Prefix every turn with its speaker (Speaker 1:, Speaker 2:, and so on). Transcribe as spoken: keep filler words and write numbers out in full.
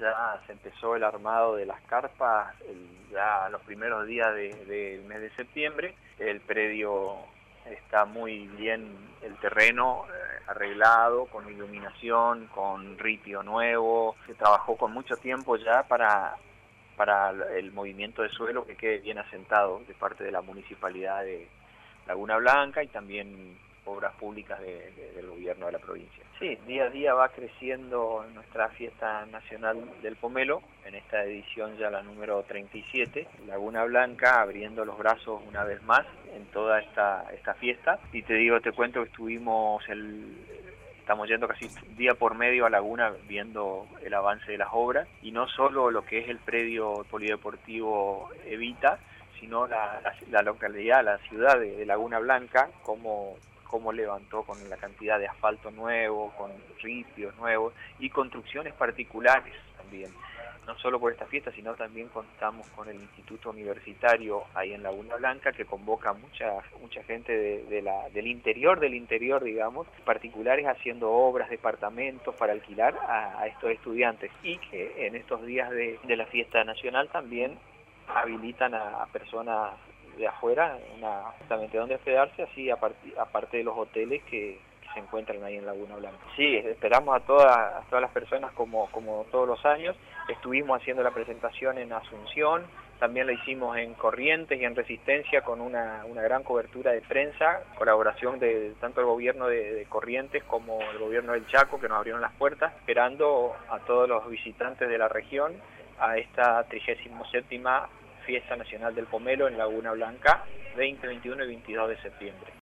Speaker 1: ya se empezó el armado de las carpas el, ya los primeros días del de, de mes de septiembre. El predio está muy bien, el terreno eh, arreglado, con iluminación, con ripio nuevo. Se trabajó con mucho tiempo ya para, para el movimiento de suelo que quede bien asentado de parte de la Municipalidad de Laguna Blanca y también obras públicas de, de, del gobierno de la provincia. Sí, día a día va creciendo nuestra fiesta nacional del pomelo, en esta edición ya la número treinta y siete, Laguna Blanca abriendo los brazos una vez más en toda esta, esta fiesta. Y te digo, te cuento que estuvimos, el, estamos yendo casi día por medio a Laguna viendo el avance de las obras, y no solo lo que es el predio polideportivo Evita, sino la, la, la localidad, la ciudad de, de Laguna Blanca, como cómo levantó con la cantidad de asfalto nuevo, con ripios nuevos y construcciones particulares también. No solo por esta fiesta, sino también contamos con el Instituto Universitario ahí en Laguna Blanca, que convoca mucha mucha gente de, de la, del interior del interior, digamos, particulares haciendo obras, departamentos para alquilar a, a estos estudiantes, y que en estos días de, de la fiesta nacional también habilitan a, a personas de afuera, una, justamente donde hospedarse, así aparte, aparte de los hoteles que, que se encuentran ahí en Laguna Blanca. Sí, esperamos a todas, a todas las personas como, como todos los años. Estuvimos haciendo la presentación en Asunción, también la hicimos en Corrientes y en Resistencia con una, una gran cobertura de prensa, colaboración de tanto el gobierno de, de Corrientes como el gobierno del Chaco, que nos abrieron las puertas, esperando a todos los visitantes de la región a esta trigésima séptima Fiesta Nacional del Pomelo en Laguna Blanca, veinte, veintiuno y veintidós de septiembre.